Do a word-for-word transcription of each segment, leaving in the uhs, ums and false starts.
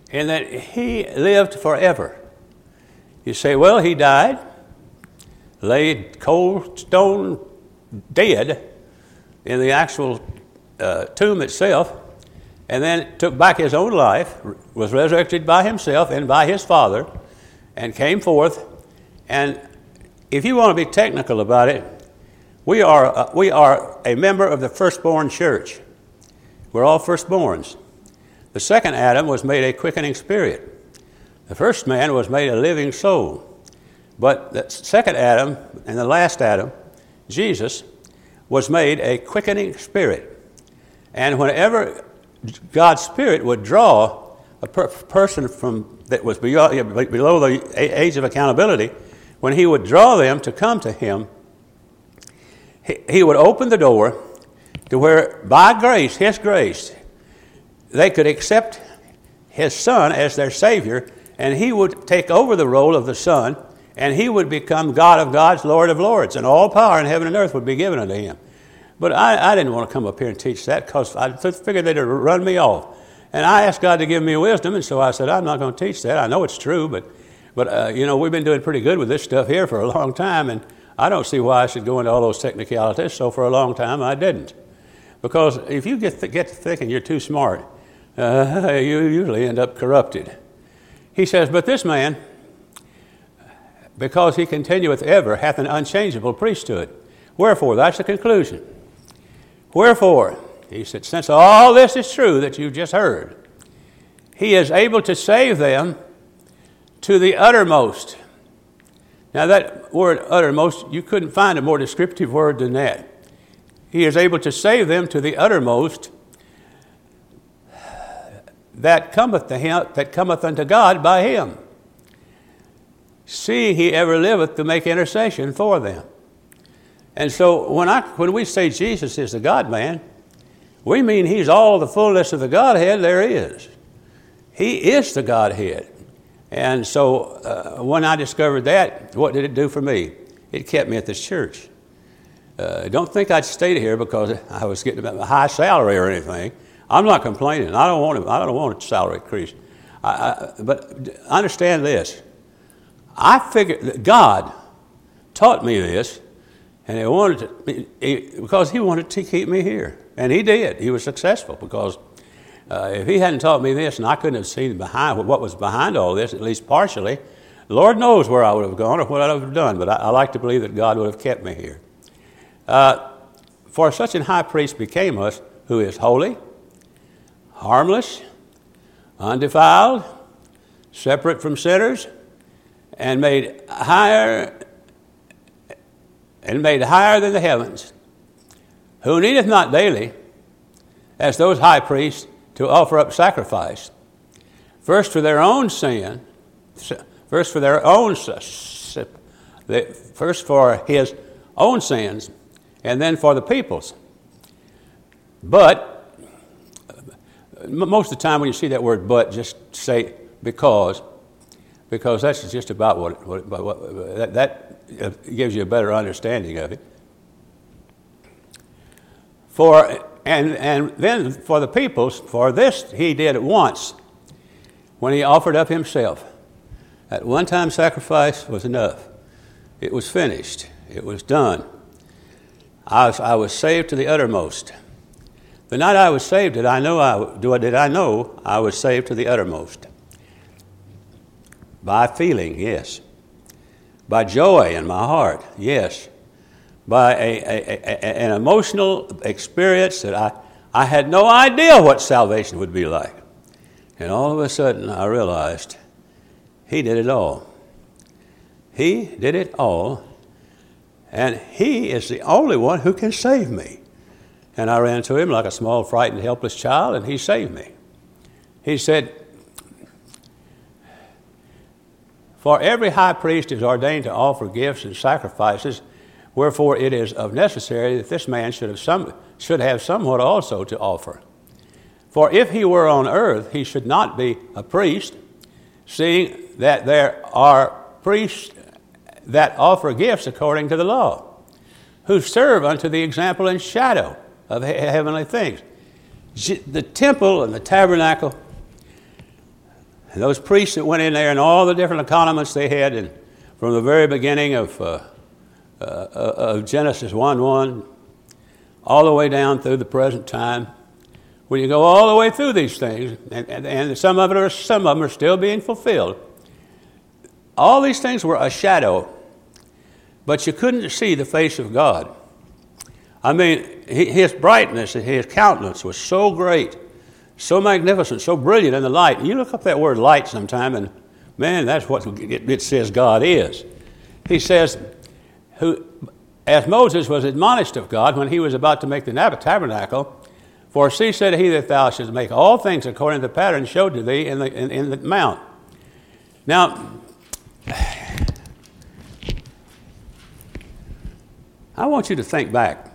and that he lived forever. You say, well, he died, laid cold stone dead in the actual uh, tomb itself, and then took back his own life, was resurrected by himself and by his Father, and came forth. And if you want to be technical about it, we are uh, we are a member of the firstborn church. We're all firstborns. The second Adam was made a quickening spirit. The first man was made a living soul. But the second Adam and the last Adam, Jesus, was made a quickening spirit. And whenever God's Spirit would draw a per- person from that was below, below the age of accountability, when he would draw them to come to him, he, he would open the door to where, by grace, his grace, they could accept his Son as their Savior, and he would take over the role of the Son, and he would become God of gods, Lord of lords, and all power in heaven and earth would be given unto him. But I, I didn't want to come up here and teach that because I figured they'd run me off. And I asked God to give me wisdom, and so I said, I'm not going to teach that. I know it's true, but, but uh, you know, we've been doing pretty good with this stuff here for a long time, and I don't see why I should go into all those technicalities, so for a long time I didn't. Because if you get, th- get to thinking you're too smart, uh, you usually end up corrupted. He says, but this man, because he continueth ever, hath an unchangeable priesthood. Wherefore, that's the conclusion. Wherefore, he said, since all this is true that you've just heard, he is able to save them to the uttermost. Now that word uttermost, you couldn't find a more descriptive word than that. He is able to save them to the uttermost that cometh to him, that cometh unto God by him, seeing he ever liveth to make intercession for them. And so when I when we say Jesus is the God-man, we mean he's all the fullness of the Godhead there is. He is the Godhead. And so uh, when I discovered that, what did it do for me? It kept me at this church. Uh, don't think I'd stayed here because I was getting a high salary or anything. I'm not complaining. I don't want to, I don't want a salary increase. I, I, but understand this. I figured that God taught me this, and he wanted to, he, because he wanted to keep me here. And he did. He was successful because uh, if he hadn't taught me this, and I couldn't have seen behind what was behind all this, at least partially, Lord knows where I would have gone or what I would have done. But I, I like to believe that God would have kept me here. Uh, for such an high priest became us, who is holy, harmless, undefiled, separate from sinners, and made higher and made higher than the heavens, who needeth not daily, as those high priests, to offer up sacrifice, first for their own sin, first for their own, first for his own sins, and then for the people's. But most of the time when you see that word "but," just say "because," because that's just about what, what, what that, that gives you a better understanding of it. For and and then for the peoples, for this he did at once, when he offered up himself. That one-time sacrifice was enough. It was finished. It was done. I was, I was saved to the uttermost. The night I was saved, did I know I did I know I was saved to the uttermost? By feeling, yes. By joy in my heart, yes. By a, a, a, an emotional experience that I, I had no idea what salvation would be like. And all of a sudden I realized he did it all. He did it all. And he is the only one who can save me. And I ran to him like a small, frightened, helpless child, and he saved me. He said, for every high priest is ordained to offer gifts and sacrifices, wherefore it is of necessary that this man should have some should have somewhat also to offer. For if he were on earth, he should not be a priest, seeing that there are priests that offer gifts according to the law, who serve unto the example and shadow of he- heavenly things. The temple and the tabernacle And those priests that went in there and all the different accoutrements they had, and from the very beginning of, uh, uh, of Genesis one one, all the way down through the present time, when you go all the way through these things, and, and, and some of it are some of them are still being fulfilled. All these things were a shadow, but you couldn't see the face of God. I mean, his brightness, his countenance was so great, so magnificent, so brilliant in the light. You look up that word light sometime, and man, that's what it, it says God is. He says, who, as Moses was admonished of God when he was about to make the tabernacle, for see, said he, that thou shouldst make all things according to the pattern showed to thee in the, in, in the mount. Now, I want you to think back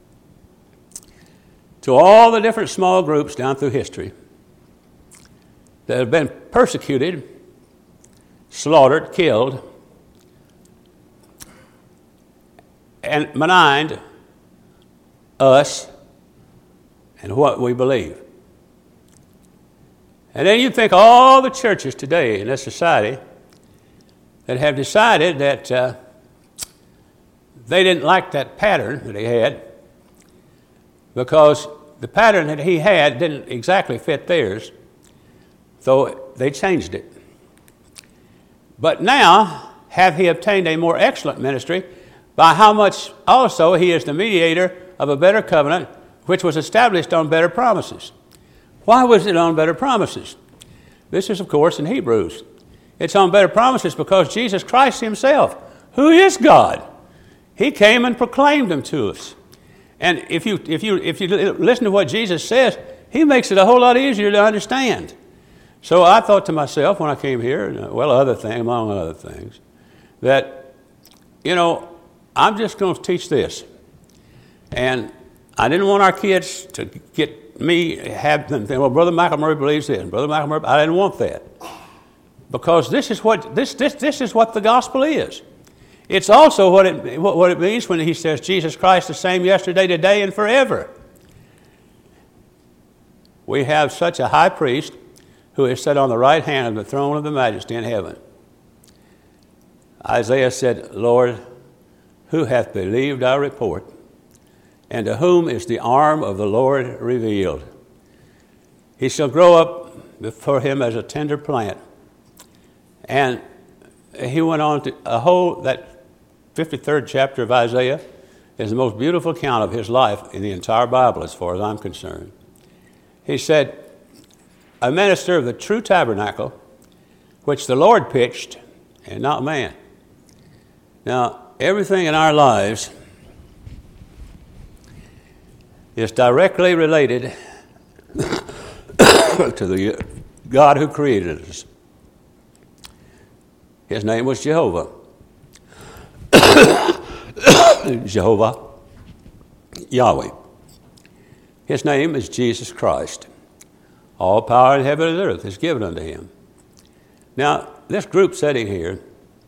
to all the different small groups down through history that have been persecuted, slaughtered, killed, and maligned us and what we believe. And then you think all the churches today in this society that have decided that uh, they didn't like that pattern that he had, because the pattern that he had didn't exactly fit theirs, so they changed it. But now hath he obtained a more excellent ministry, by how much also he is the mediator of a better covenant, which was established on better promises. Why was it on better promises? This is, of course, in Hebrews. It's on better promises because Jesus Christ himself, who is God, he came and proclaimed them to us. And if you if you if you listen to what Jesus says, he makes it a whole lot easier to understand. So I thought to myself when I came here, well, other thing, among other things, that, you know, I'm just going to teach this. And I didn't want our kids to get me, have them think, well, Brother McElmurray believes this, Brother McElmurray, I didn't want that. Because this is what this this this is what the gospel is. It's also what it what, what it means when he says Jesus Christ the same yesterday, today, and forever. We have such a high priest who is set on the right hand of the throne of the majesty in heaven. Isaiah said, Lord, who hath believed our report? And to whom is the arm of the Lord revealed? He shall grow up before him as a tender plant. And he went on to a whole, that fifty-third chapter of Isaiah is the most beautiful account of his life in the entire Bible as far as I'm concerned. He said, a minister of the true tabernacle, which the Lord pitched, and not man. Now, everything in our lives is directly related to the God who created us. His name was Jehovah. Jehovah, Yahweh. His name is Jesus Christ. All power in heaven and earth is given unto him. Now, this group sitting here,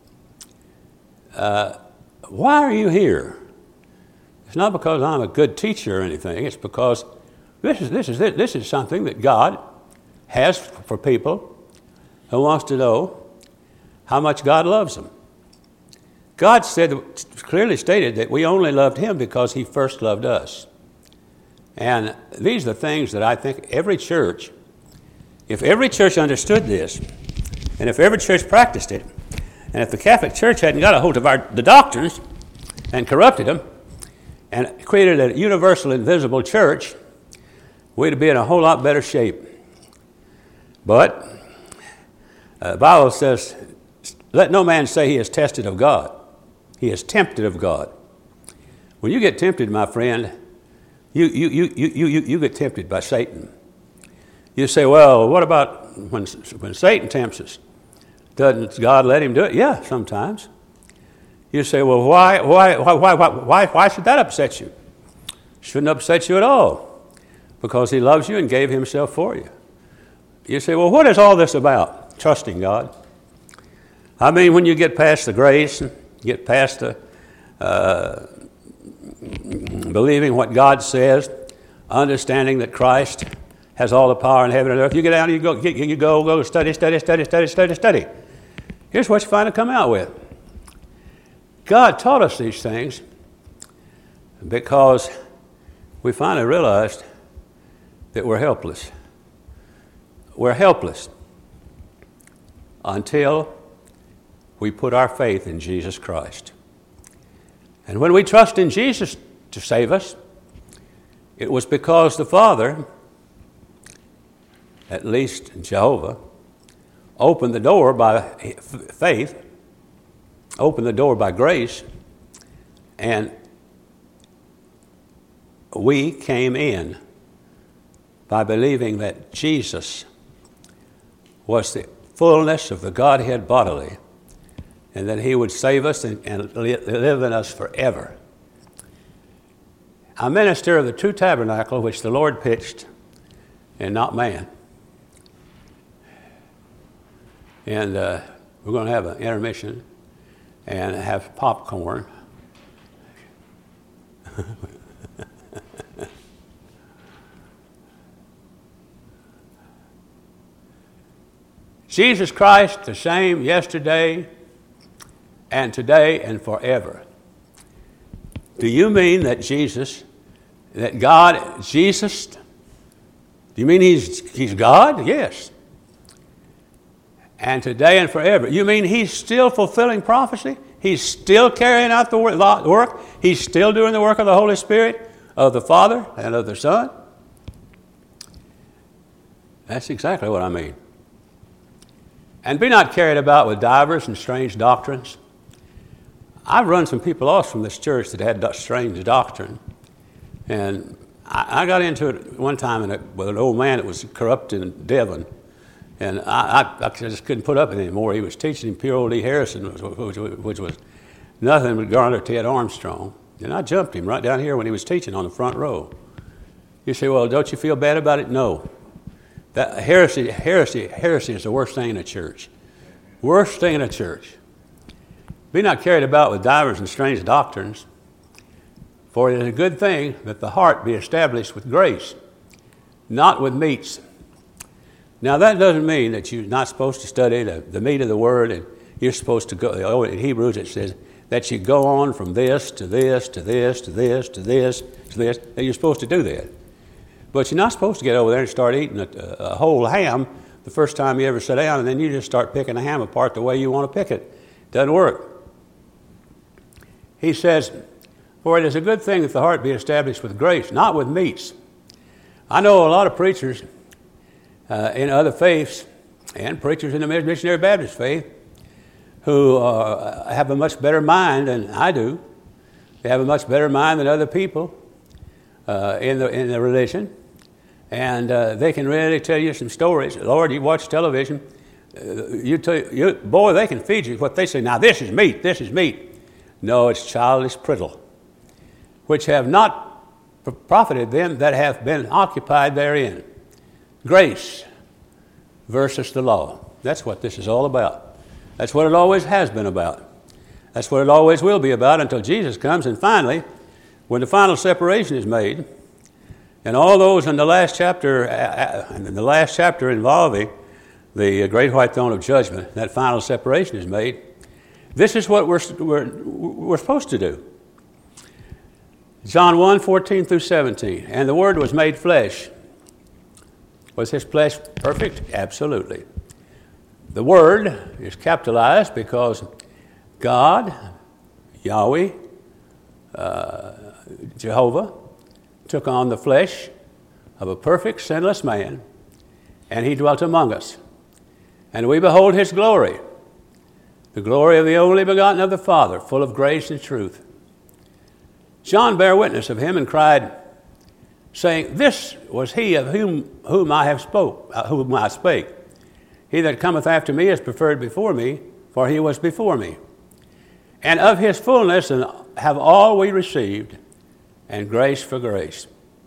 uh, why are you here? It's not because I'm a good teacher or anything. It's because this is this is this is something that God has for people who wants to know how much God loves them. God said, clearly stated that we only loved him because he first loved us. And these are the things that I think every church, if every church understood this, and if every church practiced it, and if the Catholic Church hadn't got a hold of our, the doctrines and corrupted them and created a universal invisible church, we'd be in a whole lot better shape. But uh, the Bible says, let no man say he is tested of God. He is tempted of God. When you get tempted, my friend, you you you you you you get tempted by Satan. You say, well, what about when when Satan tempts us? Doesn't God let him do it? Yeah, sometimes. You say, well, why why why why why why should that upset you? Shouldn't upset you at all, because he loves you and gave himself for you. You say, well, what is all this about? Trusting God. I mean, when you get past the grace, get past the uh, believing what God says, understanding that Christ has all the power in heaven and earth. You get out, you go, you, you go, go study, study, study, study, study, study. Here's what you find to come out with. God taught us these things because we finally realized that we're helpless. We're helpless until we put our faith in Jesus Christ. And when we trust in Jesus to save us, it was because the Father, at least Jehovah, opened the door by faith, opened the door by grace, and we came in by believing that Jesus was the fullness of the Godhead bodily, and that he would save us and, and live in us forever. I minister of the true tabernacle which the Lord pitched, and not man. And uh, we're going to have an intermission and have popcorn. Jesus Christ, the same yesterday and today and forever. Do you mean that Jesus, that God, Jesus, do you mean he's, he's God? Yes. And today and forever. You mean he's still fulfilling prophecy? He's still carrying out the work? He's still doing the work of the Holy Spirit, of the Father and of the Son? That's exactly what I mean. And be not carried about with divers and strange doctrines. I've run some people off from this church that had strange doctrine. And I, I got into it one time in a, with an old man that was corrupt in Devon. And I, I, I just couldn't put up with it anymore. He was teaching pure old E. Harrison, which, which, which was nothing but Garner Ted Armstrong. And I jumped him right down here when he was teaching on the front row. You say, well, don't you feel bad about it? No. That heresy, heresy, heresy is the worst thing in a church. Worst thing in a church. Be not carried about with divers and strange doctrines, for it is a good thing that the heart be established with grace, not with meats. Now that doesn't mean that you're not supposed to study the, the meat of the word, and you're supposed to go. Oh, in Hebrews it says that you go on from this to this to this to this to this to this. And you're supposed to do that. But you're not supposed to get over there and start eating a, a whole ham the first time you ever sit down, and then you just start picking the ham apart the way you want to pick it. Doesn't work. He says, for it is a good thing that the heart be established with grace, not with meats. I know a lot of preachers uh, in other faiths and preachers in the Missionary Baptist faith who uh, have a much better mind than I do. They have a much better mind than other people uh, in the in the religion. And uh, they can really tell you some stories. Lord, you watch television, uh, you, tell, you boy, they can feed you what they say. Now, this is meat, this is meat. No, it's childish prattle, which have not profited them that have been occupied therein. Grace versus the law. That's what this is all about. That's what it always has been about. That's what it always will be about until Jesus comes. And finally, when the final separation is made, and all those in the last chapter, uh, in the last chapter involving the great white throne of judgment, that final separation is made, this is what we're, we're, we're supposed to do. John one, fourteen through seventeen. And the Word was made flesh. Was his flesh perfect? Absolutely. The Word is capitalized because God, Yahweh, uh, Jehovah, took on the flesh of a perfect, sinless man, and he dwelt among us. And we behold his glory, the glory of the only begotten of the Father, full of grace and truth. John bare witness of him and cried, saying, this was he of whom, whom I have spoke, uh, whom I spake. He that cometh after me is preferred before me, for he was before me. And of his fullness and have all we received, and grace for grace.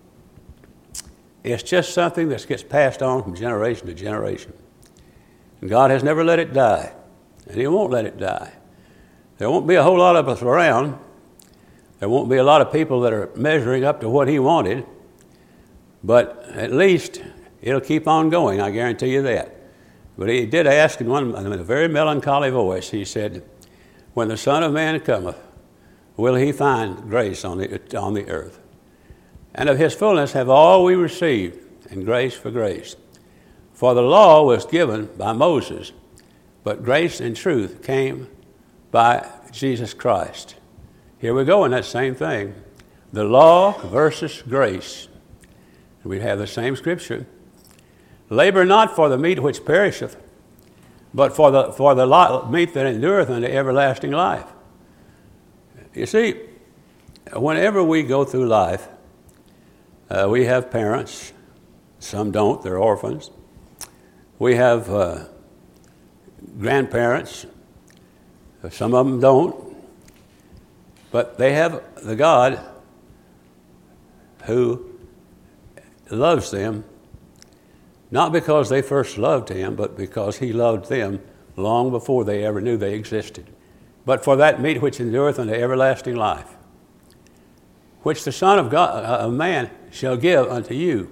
It's just something that gets passed on from generation to generation. And God has never let it die, and he won't let it die. There won't be a whole lot of us around. There won't be a lot of people that are measuring up to what he wanted, but at least It'll keep on going, I guarantee you that. But he did ask in, one, in a very melancholy voice, he said, when the Son of Man cometh, will he find grace on the, on the earth? And of his fullness have all we received, and grace for grace. For the law was given by Moses, but grace and truth came by Jesus Christ. Here we go in that same thing. The law versus grace. We have the same scripture. Labor not for the meat which perisheth, but for the for the li- meat that endureth unto everlasting life. You see, whenever we go through life, uh, we have parents. Some don't, they're orphans. We have uh, grandparents. Some of them don't. But they have the God who loves them, not because they first loved him, but because he loved them long before they ever knew they existed. But for that meat which endureth unto everlasting life, which the Son of God, of man, shall give unto you.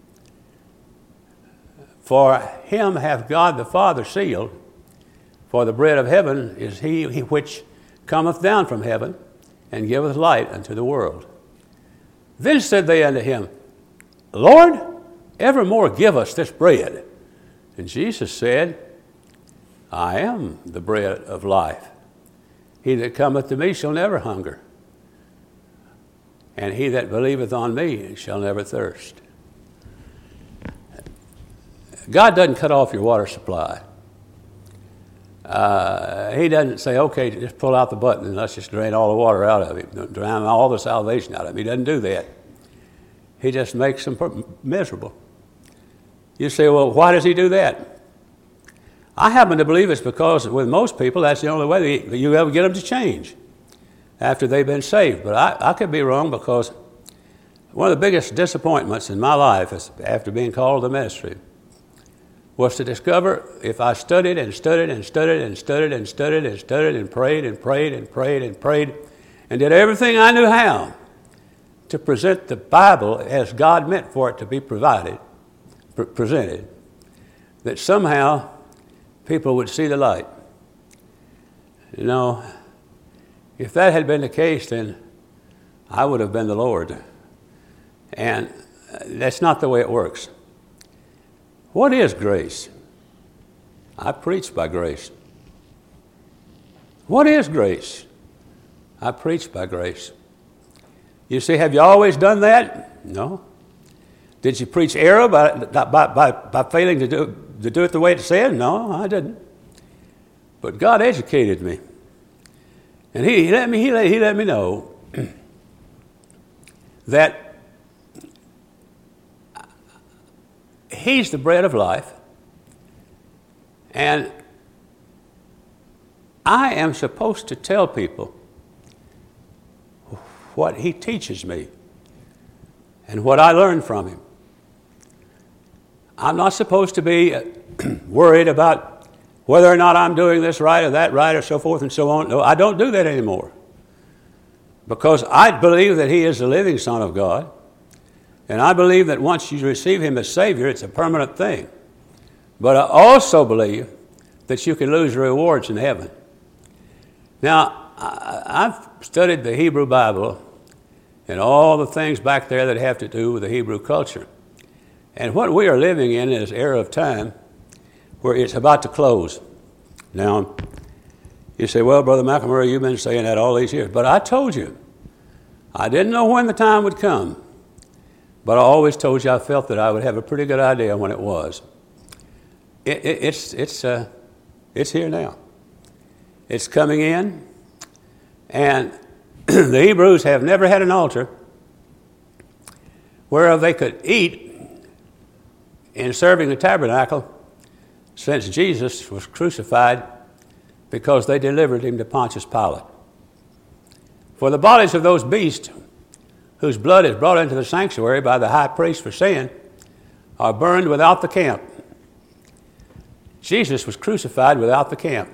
For him hath God the Father sealed, for the bread of heaven is he which cometh down from heaven, and giveth light unto the world. Then said they unto him, Lord, evermore give us this bread. And Jesus said, I am the bread of life. He that cometh to me shall never hunger, and he that believeth on me shall never thirst. God doesn't cut off your water supply. Uh, he doesn't say, okay, just pull out the button and let's just drain all the water out of it, drown all the salvation out of him. He doesn't do that. He just makes them miserable. You say, well, why does he do that? I happen to believe it's because with most people, that's the only way that you ever get them to change after they've been saved. But I, I could be wrong, because one of the biggest disappointments in my life is after being called to ministry was to discover, if I studied and studied and studied and studied and studied and studied and prayed and prayed and prayed and prayed and did everything I knew how to present the Bible as God meant for it to be provided, pre- presented, that somehow people would see the light. You know, if that had been the case, then I would have been the Lord. And that's not the way it works. What is grace? I preach by grace. What is grace? I preach by grace. You say, have you always done that? No. Did you preach error by, by, by, by failing to do, to do it the way it said? No, I didn't. But God educated me. And he, he, let, me, he, let, he let me know that he's the bread of life, and I am supposed to tell people what he teaches me and what I learned from him. I'm not supposed to be worried about whether or not I'm doing this right or that right or so forth and so on. No, I don't do that anymore, because I believe that he is the living Son of God. And I believe that once you receive him as Savior, it's a permanent thing. But I also believe that you can lose your rewards in heaven. Now, I've studied the Hebrew Bible and all the things back there that have to do with the Hebrew culture. And what we are living in is an era of time where it's about to close. Now, you say, well, Brother McElmurray, you've been saying that all these years. But I told you, I didn't know when the time would come. But I always told you I felt that I would have a pretty good idea when it was. It, it, it's it's uh, it's here now. It's coming in, and the Hebrews have never had an altar whereof they could eat in serving the tabernacle since Jesus was crucified, because they delivered him to Pontius Pilate. For the bodies of those beasts whose blood is brought into the sanctuary by the high priest for sin, are burned without the camp. Jesus was crucified without the camp.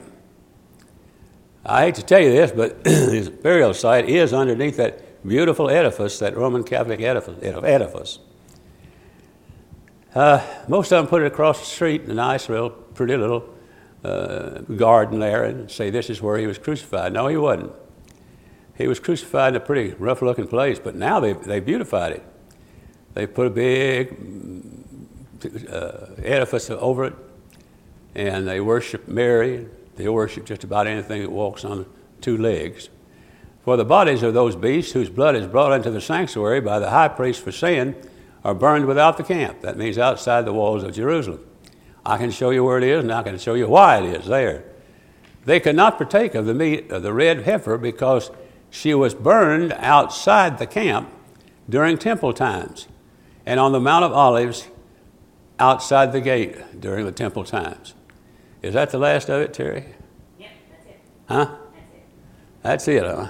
I hate to tell you this, but his burial site is underneath that beautiful edifice, that Roman Catholic edifice. edifice. Uh, most of them put it across the street in a nice little, pretty little uh, garden there and say this is where he was crucified. No, he wasn't. He was crucified in a pretty rough-looking place, but now they they beautified it. They put a big uh, edifice over it, and they worship Mary. They worship just about anything that walks on two legs. For the bodies of those beasts whose blood is brought into the sanctuary by the high priest for sin are burned without the camp. That means outside the walls of Jerusalem. I can show you where it is, and I can show you why it is there. They could not partake of the meat of the red heifer because she was burned outside the camp during temple times, and on the Mount of Olives outside the gate during the temple times. Is that the last of it, Terry? Yep, that's it. Huh? That's it. That's it, huh?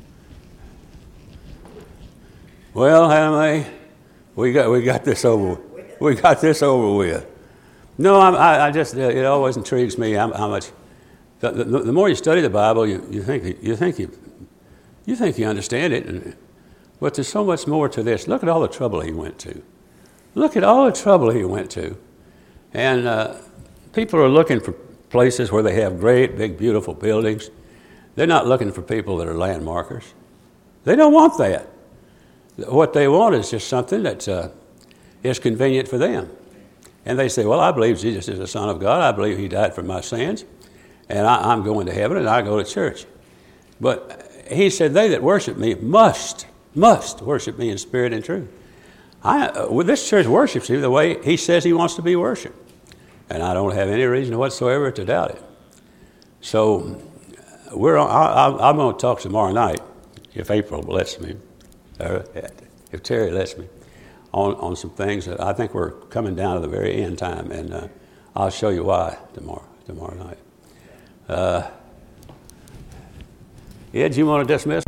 Well, Hannah, we got we got this over. We got this over with. No, I, I, I just it always intrigues me how, how much. The, the, the more you study the Bible, you, you think you think you you think you understand it, and, but there's so much more to this. Look at all the trouble he went to. Look at all the trouble he went to, and uh, people are looking for places where they have great, big, beautiful buildings. They're not looking for people that are landmarkers. They don't want that. What they want is just something that uh, is convenient for them. And they say, well, I believe Jesus is the Son of God. I believe he died for my sins. And I, I'm going to heaven, and I go to church. But he said, they that worship me must, must worship me in spirit and truth. I, uh, well, this church worships him the way he says he wants to be worshiped. And I don't have any reason whatsoever to doubt it. So we're on, I, I'm going to talk tomorrow night, if April lets me, or if Terry lets me, on, on some things that I think we're coming down to the very end time, and uh, I'll show you why tomorrow tomorrow night. Uh, Ed, you want to dismiss?